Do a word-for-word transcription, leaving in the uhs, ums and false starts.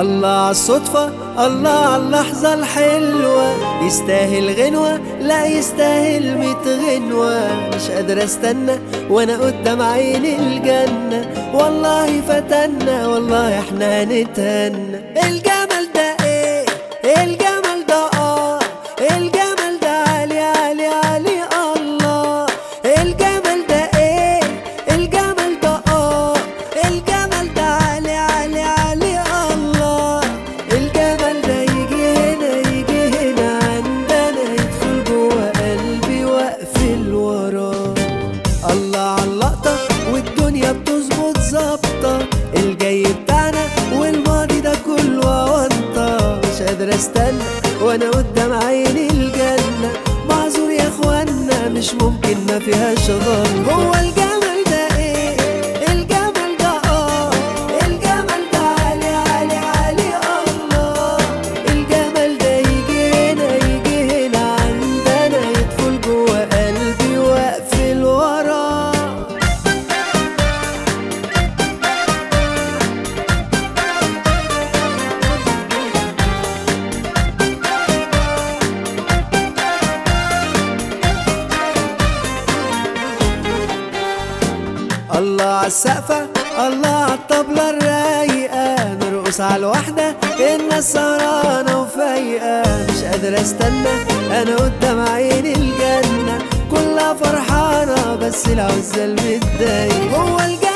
الله عالصدفة، الله عاللحظة الحلوة، يستاهل غنوة، لا يستاهل ميت غنوة. مش قادر استنى وانا قدام عيني الجنة، والله فتنا والله احنا هنتهنى. الجمال ده ايه، الجمال ده اه، الجمال ده عالي عالي عالي الله. الجمال ده ايه، الجمال ده اه، الجمال ده عالي عالي عالي الله. الجمال ده يجي هنا يجي هنا عندنا، يدخل جوا قلبي واقفل وراه. الله عاللقطة والدنيا بتظبط ظابطة، الجاي بتاعنا والماضي ده كله أونطة. مش قادر استنى وانا قدام عيني الجنة، معذور يا اخوانا مش ممكن ما فيهاش غلط. هو الجمال ده ايه، الجمال ده اه، الجمال ده عالي عالي عالي الله. الجمال ده يجي هنا يجي هنا عندنا، يدخل جوا قلبي واقفل وراه. الله عالسقفة، الله عالطبلة الرايقة، نرقص عالوحدة الناس سهرانة وفايقة. مش قادر استنى انا قدام عيني الجنة، كلها فرحانة بس العزال متضايق. هو الجنة